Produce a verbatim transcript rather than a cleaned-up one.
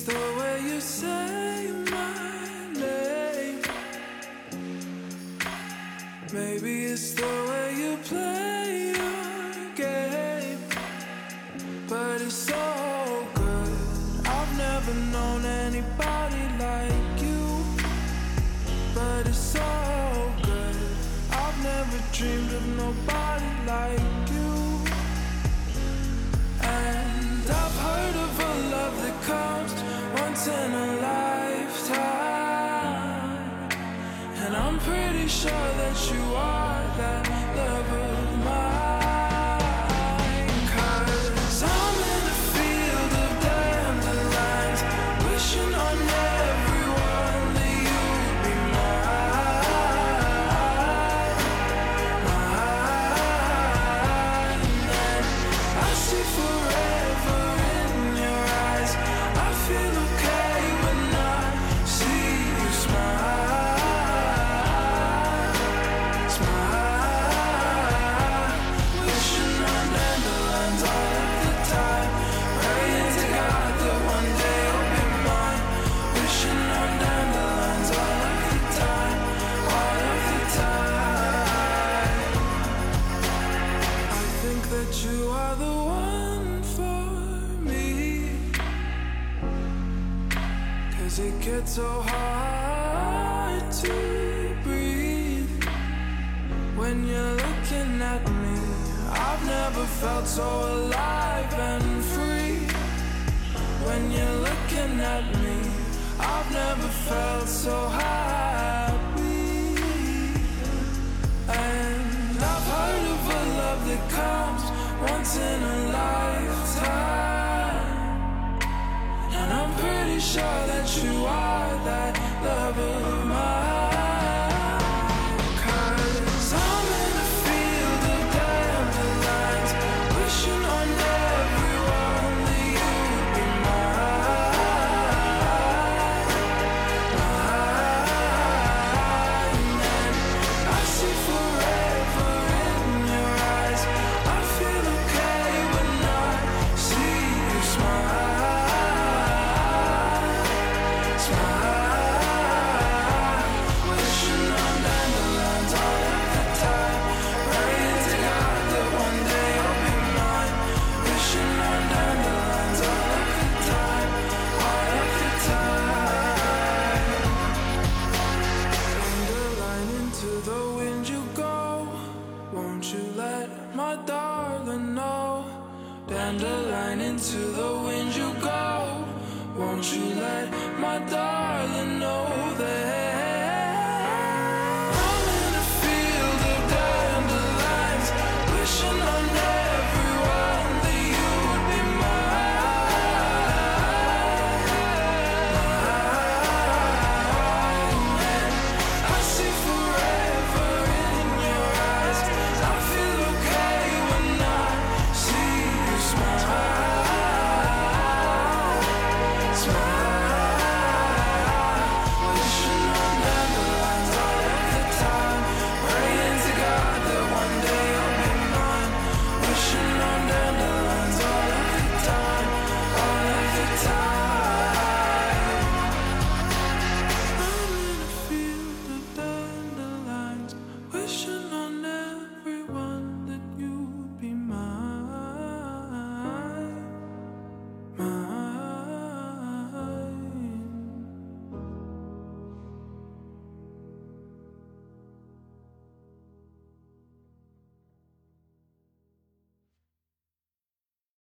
it's the way you say my name. Maybe it's the way you play your game. But it's so good. I've never known anybody like you. But it's so good. I've never dreamed of nobody like you. And I've heard of a love that comes once in a lifetime. And I'm pretty sure that you are that love of mine. 'Cause I'm in a field of dandelions, wishing on everyone that you'd be mine, mine. And I see forever in your eyes. I feel okay when I see you smile, smile. Wishing on dandelions all of the time, praying to God that one day you'll be mine. Wishing on dandelions all of the time, all of the time. I think that you are the one for me, 'cause it gets so hard to breathe when you're looking at me. I've never felt so alive and free. When you're looking at me, I've never felt so happy. And I've heard of a love that comes once in a lifetime. And I'm pretty sure that you are that love of mine. 'Cause I'm in a field of dandelions, wishing on everyone that you'd be mine, mine. And I see forever in your eyes. I feel okay when I see you smile, smile. Wishing on dandelions all of the time, praying to God that one day you'll be mine. Wishing on dandelions all of the time, all of the time. Dandelion into the wind you go. Won't you let my darling know? Dandelion into the wind you go. Won't you let my darling know that